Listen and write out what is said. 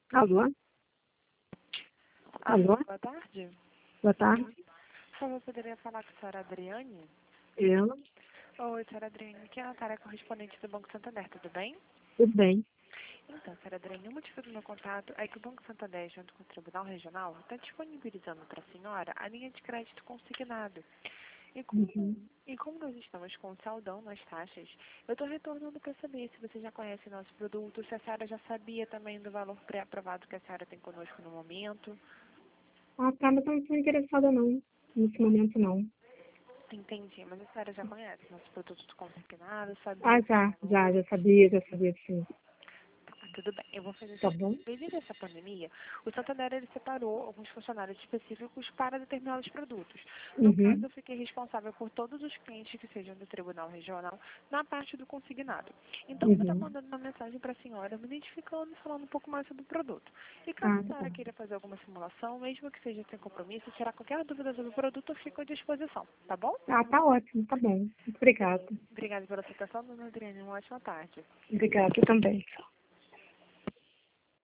Alô? Alô? Boa tarde. Boa tarde. Por favor, poderia falar com a senhora Adriane? Eu? Oi, senhora Adriane, aqui é a Natália, correspondente do Banco Santander, tudo bem? Tudo bem. Então, senhora Adriane, o motivo do meu contato é que o Banco Santander, junto com o Tribunal Regional, está disponibilizando para a senhora a linha de crédito consignado. E como, Uhum. e como nós estamos com o saldão nas taxas, eu estou retornando para saber se você já conhece nosso produto, se a senhora já sabia também do valor pré-aprovado que a senhora tem conosco no momento. Ah, tá, mas eu não estou interessada não. Nesse momento não. Entendi, mas a senhora já conhece nosso produto consignado, Ah, sabia do já valor? sabia sim. Tá, tudo bem, eu vou fazer o Tá seguinte. bom? Devido a essa pandemia, o Santander ele separou alguns funcionários específicos para determinados produtos. No caso, Uhum. eu fiquei responsável por todos os clientes que sejam do Tribunal Regional na parte do consignado. Então, eu vou estar Uhum. mandando uma mensagem para a senhora, me identificando e falando um pouco mais sobre o produto. E caso Ah, a tá senhora bom. queira fazer alguma simulação, mesmo que seja sem compromisso, tirar qualquer dúvida sobre o produto, eu fico à disposição, tá bom? Ah, tá ótimo, tá bom. Muito obrigada. Obrigada pela aceitação, dona Adriane. Uma ótima tarde. Obrigada também.